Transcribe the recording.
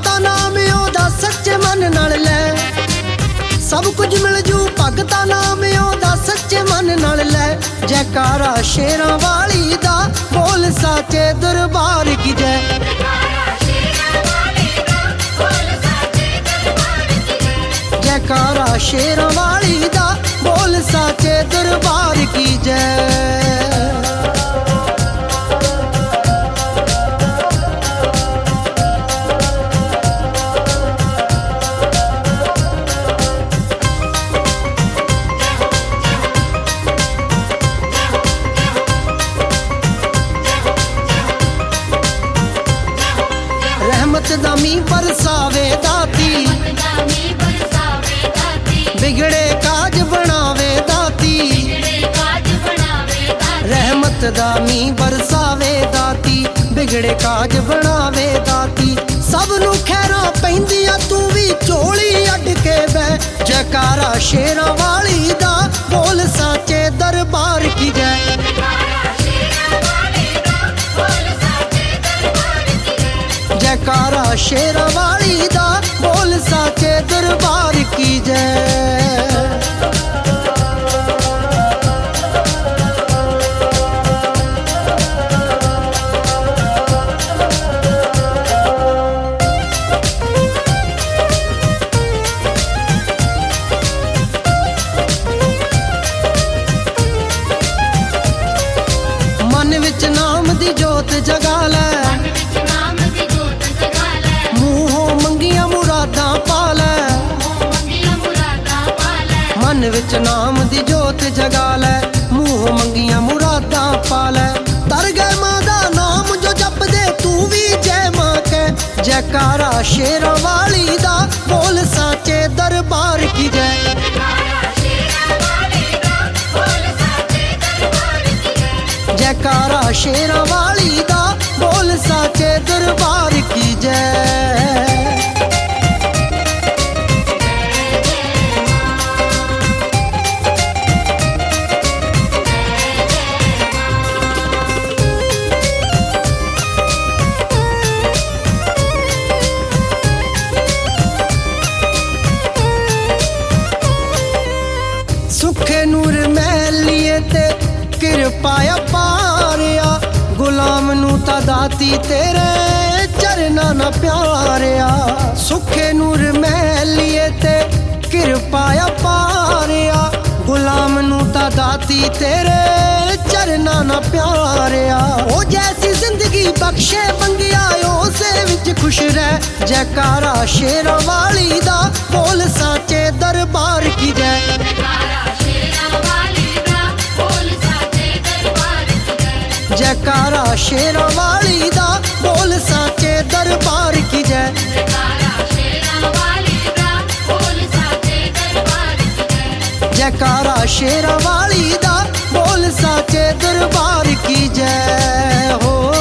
भगता नाम ओदा सच्चे मन नाल लै, सब कुछ मिल जू भगता नाम ओदा सच्चे मन नाल लै। जयकारा शेरां वाली दा बोल साचे दरबार की जय। जयकारा शेरां वाली दा बोल साचे दरबार की जय। रहमत दा मीं बरसावे दाती, बिगड़े काज बनावे दाती। रहमत दा मीं बरसावे दाती, बिगड़े काज बनावे दाती। सब नू खैरां पैंदियां तू भी झोली अड के बह। जयकारा शेरां वाली दा बोल साचे दरबार की जय। जयकारा शेरां वाली दा बोल साचे दरबार की जय। मन विच नाम दी जोत जगा लै, मन विच नाम दी जोत जगा लै, मूह मंगियां मुरादां पा लै। तर गए मां दा नाम जो जप दे तू भी जय मां के। जयकारा शेरां वाली दा बोल साचे दरबार की जय। जयकारा शेरां वाली दा बोल साचे दरबार की जय। सुखे नूर महलिए ते कृपाया पारिया, गुलाम नू ता दाती तेरे चरना ना प्यारिया। सुखे नूर महलिए ते कृपाया पारिया, गुलाम नू ता दाती तेरे चरना ना प्यारिया। ओ जैसी जिंदगी बख्शे बंगिया उसे विच खुश रह। जयकारा शेरां वाली दा बोल साचे दरबार की जय। जयकारा शेरां वाली दा बोल साचे दरबार की जय। जयकारा शेरां वाली दा बोल साचे दरबार की जय हो।